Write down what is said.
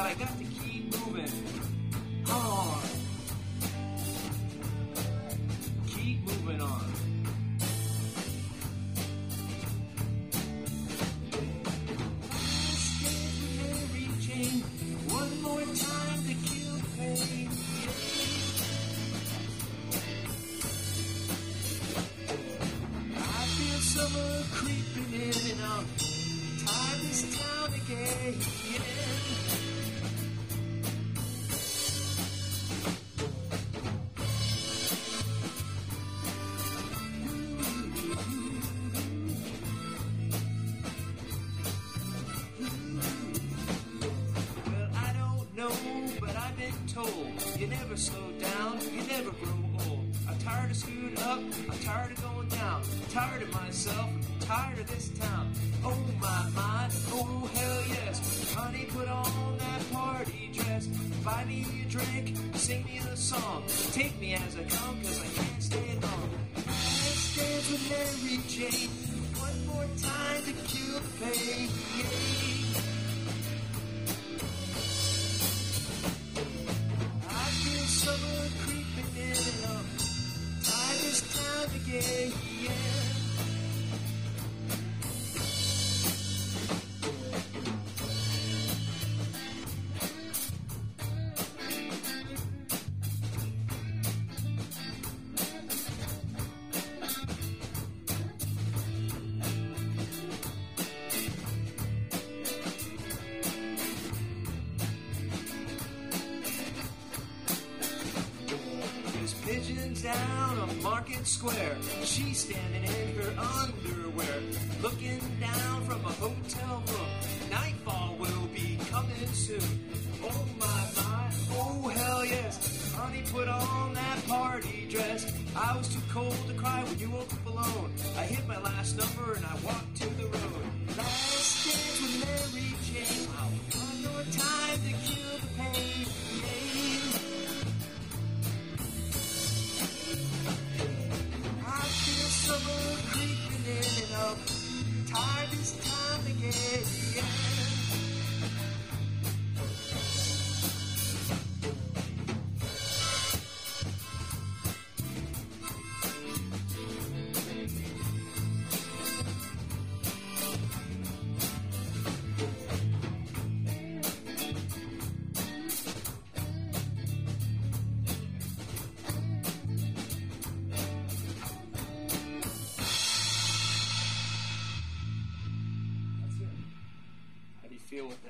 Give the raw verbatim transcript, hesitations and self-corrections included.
I got to keep moving on. Keep moving on. Last dance with Mary Jane. One more time to kill the pain. I feel summer creeping in and out. Time this town again. Well, I don't know, but I've been told you never slow down, you never grow old. I'm tired of screwing up, I'm tired of going down, I'm tired of myself, I'm tired of this town. Oh my, my, oh hell yes. Honey, put on that party dress. Buy me a drink, sing me a song. Take me as I come, cause I can't stay long. Let's dance with Mary Jane. One more time to kill the pain. I feel summer creeping in and up. Time is time again, yeah. Pigeons down on Market Square. She's standing in her underwear, looking down from a hotel room. Nightfall will be coming soon. Oh my, my, oh hell yes. Honey, put on that party dress. I was too cold to cry when you woke up alone. I hit my last number and I walked to the road. Last dance with Mary Jane. One more time to kill the pain. Summer creeping in and up. Tired this time again, yeah. Feel with